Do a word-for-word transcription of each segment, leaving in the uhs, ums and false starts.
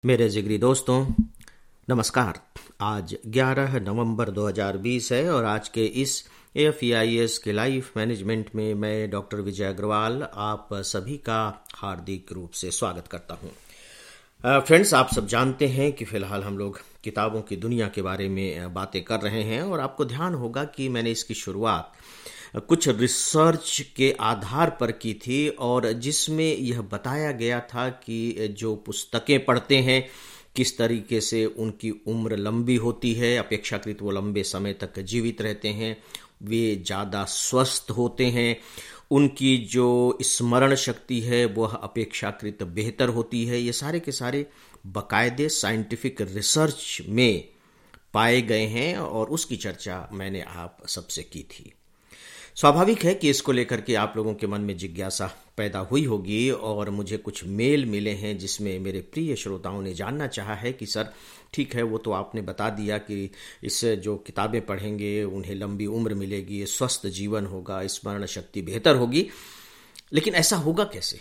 मेरे जिगरी दोस्तों, नमस्कार। आज ग्यारह नवंबर दो हज़ार बीस है और आज के इस एफ ई आई एस के लाइफ मैनेजमेंट में मैं डॉक्टर विजय अग्रवाल आप सभी का हार्दिक रूप से स्वागत करता हूं। फ्रेंड्स, आप सब जानते हैं कि फ़िलहाल हम लोग किताबों की दुनिया के बारे में बातें कर रहे हैं और आपको ध्यान होगा कि मैंने इसकी शुरुआत कुछ रिसर्च के आधार पर की थी और जिसमें यह बताया गया था कि जो पुस्तकें पढ़ते हैं किस तरीके से उनकी उम्र लंबी होती है, अपेक्षाकृत वो लंबे समय तक जीवित रहते हैं, वे ज़्यादा स्वस्थ होते हैं, उनकी जो स्मरण शक्ति है वह अपेक्षाकृत बेहतर होती है। ये सारे के सारे बाकायदे साइंटिफिक रिसर्च में पाए गए हैं और उसकी चर्चा मैंने आप सबसे की थी। स्वाभाविक है कि इसको लेकर के आप लोगों के मन में जिज्ञासा पैदा हुई होगी और मुझे कुछ मेल मिले हैं जिसमें मेरे प्रिय श्रोताओं ने जानना चाहा है कि सर ठीक है, वो तो आपने बता दिया कि इससे जो किताबें पढ़ेंगे उन्हें लंबी उम्र मिलेगी, स्वस्थ जीवन होगा, स्मरण शक्ति बेहतर होगी, लेकिन ऐसा होगा कैसे?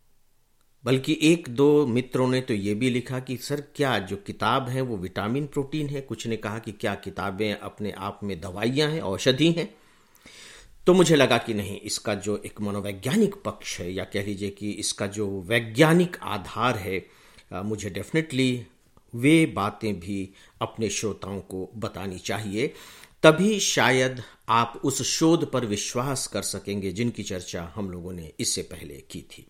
बल्कि एक दो मित्रों ने तो ये भी लिखा कि सर क्या जो किताब है वो विटामिन प्रोटीन है, कुछ ने कहा कि क्या किताबें अपने आप में दवाइयाँ हैं, औषधि हैं। तो मुझे लगा कि नहीं, इसका जो एक मनोवैज्ञानिक पक्ष है या कह लीजिए कि इसका जो वैज्ञानिक आधार है, मुझे डेफिनेटली वे बातें भी अपने श्रोताओं को बतानी चाहिए, तभी शायद आप उस शोध पर विश्वास कर सकेंगे जिनकी चर्चा हम लोगों ने इससे पहले की थी।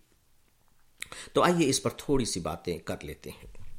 तो आइए इस पर थोड़ी सी बातें कर लेते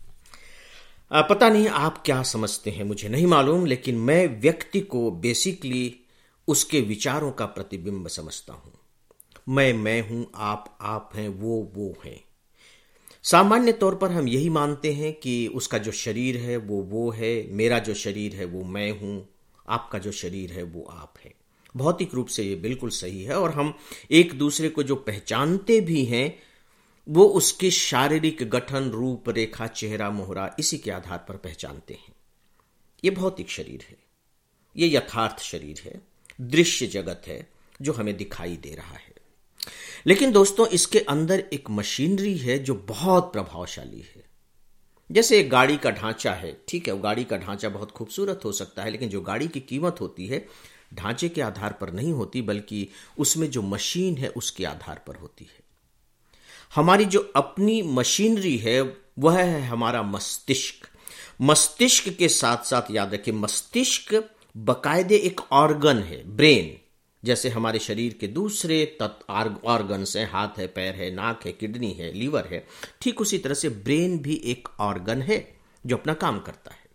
हैं। पता नहीं आप क्या समझते हैं, मुझे नहीं मालूम, लेकिन मैं व्यक्ति को बेसिकली उसके विचारों का प्रतिबिंब समझता हूं। मैं मैं हूं, आप आप हैं, वो वो हैं। सामान्य तौर पर हम यही मानते हैं कि उसका जो शरीर है वो वो है, मेरा जो शरीर है वो मैं हूं, आपका जो शरीर है वो आप है। भौतिक रूप से ये बिल्कुल सही है और हम एक दूसरे को जो पहचानते भी हैं वो उसके शारीरिक गठन, रूप रेखा, चेहरा मोहरा, इसी के आधार पर पहचानते हैं। ये भौतिक शरीर है, ये यथार्थ शरीर है, दृश्य जगत है जो हमें दिखाई दे रहा है। लेकिन दोस्तों, इसके अंदर एक मशीनरी है जो बहुत प्रभावशाली है। जैसे एक गाड़ी का ढांचा है, ठीक है, वो गाड़ी का ढांचा बहुत खूबसूरत हो सकता है, लेकिन जो गाड़ी की कीमत होती है ढांचे के आधार पर नहीं होती, बल्कि उसमें जो मशीन है उसके आधार पर होती है। हमारी जो अपनी मशीनरी है वह है हमारा मस्तिष्क। मस्तिष्क के साथ साथ याद रखिए, मस्तिष्क बकायदे एक ऑर्गन है, ब्रेन। जैसे हमारे शरीर के दूसरे तत्व ऑर्गन्स हैं, हाथ है, पैर है, नाक है, किडनी है, लीवर है, ठीक उसी तरह से ब्रेन भी एक ऑर्गन है जो अपना काम करता है।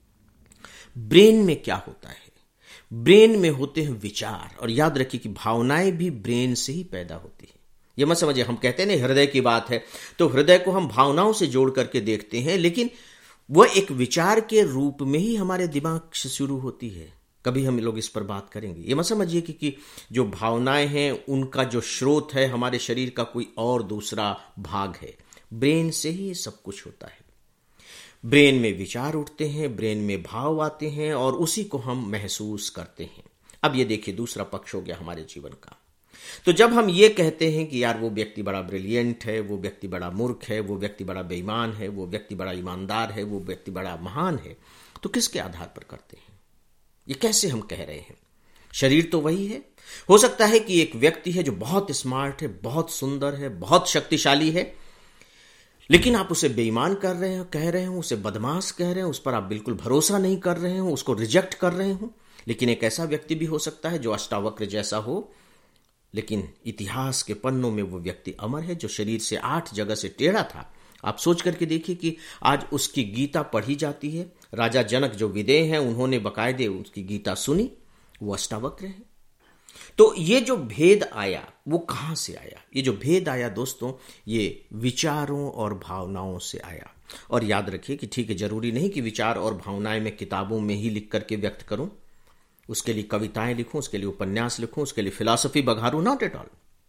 ब्रेन में क्या होता है? ब्रेन में होते हैं विचार, और याद रखिए कि भावनाएं भी ब्रेन से ही पैदा होती है। ये मत समझिए, हम कहते हैं ना हृदय की बात है, तो हृदय को हम भावनाओं से जोड़ करके देखते हैं, लेकिन वह एक विचार के रूप में ही हमारे दिमाग से शुरू होती है। कभी हम लोग इस पर बात करेंगे। ये मत समझिए कि, कि जो भावनाएं हैं उनका जो स्रोत है हमारे शरीर का कोई और दूसरा भाग है। ब्रेन से ही सब कुछ होता है। ब्रेन में विचार उठते हैं, ब्रेन में भाव आते हैं और उसी को हम महसूस करते हैं। अब ये देखिए, दूसरा पक्ष हो गया हमारे जीवन का। तो जब हम ये कहते हैं कि यार वो व्यक्ति बड़ा ब्रिलियंट है, वो व्यक्ति बड़ा मूर्ख है, वो व्यक्ति बड़ा बेईमान है, वो व्यक्ति बड़ा ईमानदार है, वो व्यक्ति बड़ा महान है, तो किसके आधार पर करते हैं? ये कैसे हम कह रहे हैं? शरीर तो वही है। हो सकता है कि एक व्यक्ति है जो बहुत स्मार्ट है, बहुत सुंदर है, बहुत शक्तिशाली है, लेकिन आप उसे बेईमान कर रहे हो, कह रहे हो, उसे बदमाश कह रहे हो, उस पर आप बिल्कुल भरोसा नहीं कर रहे हो, उसको रिजेक्ट कर रहे हो। लेकिन एक ऐसा व्यक्ति भी हो सकता है जो अष्टावक्र जैसा हो, लेकिन इतिहास के पन्नों में वो व्यक्ति अमर है, जो शरीर से आठ जगह से टेढ़ा था। आप सोच करके देखिए कि आज उसकी गीता पढ़ी जाती है। राजा जनक जो विदेह हैं उन्होंने बकायदे उसकी गीता सुनी, वो अष्टावक्र है। तो ये जो भेद आया वो कहां से आया? ये जो भेद आया दोस्तों, ये विचारों और भावनाओं से आया। और याद रखिए कि ठीक है, जरूरी नहीं कि विचार और भावनाएं मैं किताबों में ही लिख करके व्यक्त करूं, उसके लिए कविताएं लिखूं, उसके लिए उपन्यास लिखूं, उसके लिए फिलॉसफी बघारूं, नॉट एट ऑल।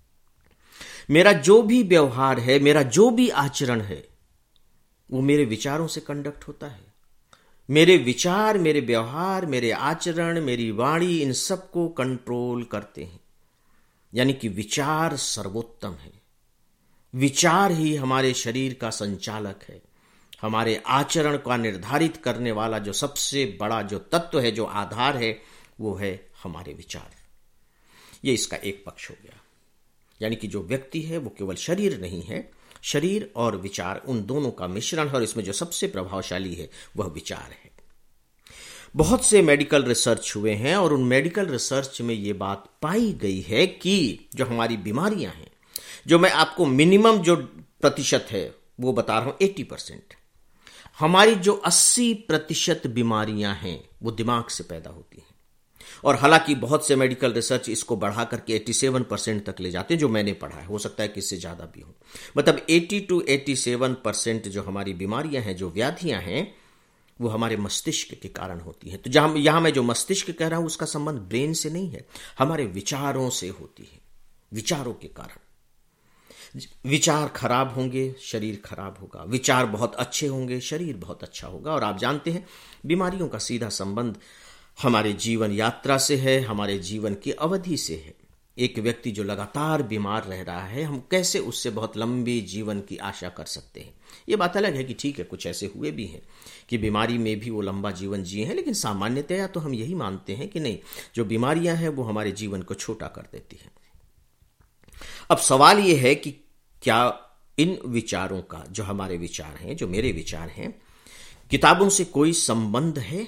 मेरा जो भी व्यवहार है, मेरा जो भी आचरण है, वो मेरे विचारों से कंडक्ट होता है। मेरे विचार, मेरे व्यवहार, मेरे आचरण, मेरी वाणी, इन सबको कंट्रोल करते हैं। यानी कि विचार सर्वोत्तम है। विचार ही हमारे शरीर का संचालक है। हमारे आचरण का निर्धारित करने वाला जो सबसे बड़ा जो तत्व है, जो आधार है, वो है हमारे विचार। ये इसका एक पक्ष हो गया। यानी कि जो व्यक्ति है वो केवल शरीर नहीं है, शरीर और विचार उन दोनों का मिश्रण है, और इसमें जो सबसे प्रभावशाली है वह विचार है। बहुत से मेडिकल रिसर्च हुए हैं और उन मेडिकल रिसर्च में ये बात पाई गई है कि जो हमारी बीमारियां हैं, जो मैं आपको मिनिमम जो प्रतिशत है वो बता रहा हूं, अस्सी परसेंट, हमारी जो अस्सी प्रतिशत बीमारियां हैं वो दिमाग से पैदा होती हैं। और हालांकि बहुत से मेडिकल रिसर्च इसको बढ़ा करके सत्तासी परसेंट तक ले जाते हैं, जो मैंने पढ़ा है, हो सकता है कि इससे ज्यादा भी हो। मतलब अस्सी टू सत्तासी परसेंट जो हमारी बीमारियां हैं, जो व्याधियां हैं, वो हमारे मस्तिष्क के कारण होती है। तो जहां यहां मैं जो मस्तिष्क कह रहा हूं उसका संबंध ब्रेन से नहीं है, हमारे विचारों से होती है। विचारों के कारण विचार खराब होंगे, शरीर खराब होगा। विचार बहुत अच्छे होंगे, शरीर बहुत अच्छा होगा। और आप जानते हैं बीमारियों का सीधा संबंध हमारे जीवन यात्रा से है, हमारे जीवन की अवधि से है। एक व्यक्ति जो लगातार बीमार रह रहा है, हम कैसे उससे बहुत लंबी जीवन की आशा कर सकते हैं? ये बात अलग है कि ठीक है, कुछ ऐसे हुए भी हैं कि बीमारी में भी वो लंबा जीवन जिए हैं, लेकिन सामान्यतया तो हम यही मानते हैं कि नहीं, जो बीमारियां हैं वो हमारे जीवन को छोटा कर देती हैं। अब सवाल ये है कि क्या इन विचारों का, जो हमारे विचार हैं, जो मेरे विचार हैं, किताबों से कोई संबंध है?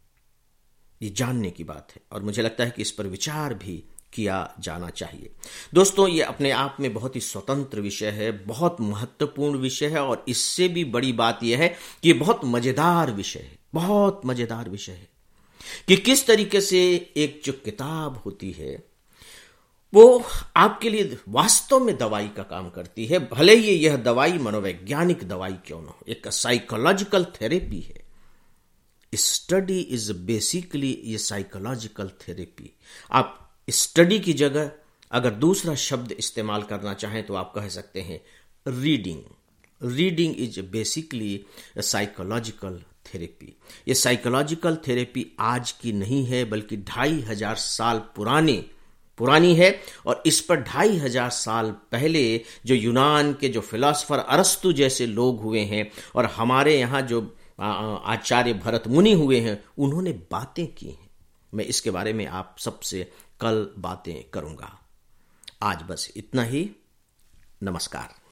ये जानने की बात है, और मुझे लगता है कि इस पर विचार भी किया जाना चाहिए। दोस्तों, ये अपने आप में बहुत ही स्वतंत्र विषय है, बहुत महत्वपूर्ण विषय है, और इससे भी बड़ी बात यह है कि ये बहुत मजेदार विषय है, बहुत मजेदार विषय है कि किस तरीके से एक जो किताब होती है वो आपके लिए वास्तव में दवाई का काम करती है। भले ही यह दवाई मनोवैज्ञानिक दवाई क्यों न हो, एक साइकोलॉजिकल थेरेपी है। स्टडी इज बेसिकली ये साइकोलॉजिकल थेरेपी। आप स्टडी की जगह अगर दूसरा शब्द इस्तेमाल करना चाहें तो आप कह सकते हैं reading. Reading is basically psychological therapy. ये साइकोलॉजिकल थेरेपी आज की नहीं है, बल्कि ढाई हजार साल पुरानी पुरानी है। और इस पर ढाई हजार साल पहले जो यूनान के जो फिलोसफर अरस्तु जैसे लोग हुए हैं, और हमारे यहाँ जो आचार्य भरत मुनि हुए हैं, उन्होंने बातें की हैं। मैं इसके बारे में आप सबसे कल बातें करूंगा। आज बस इतना ही। नमस्कार।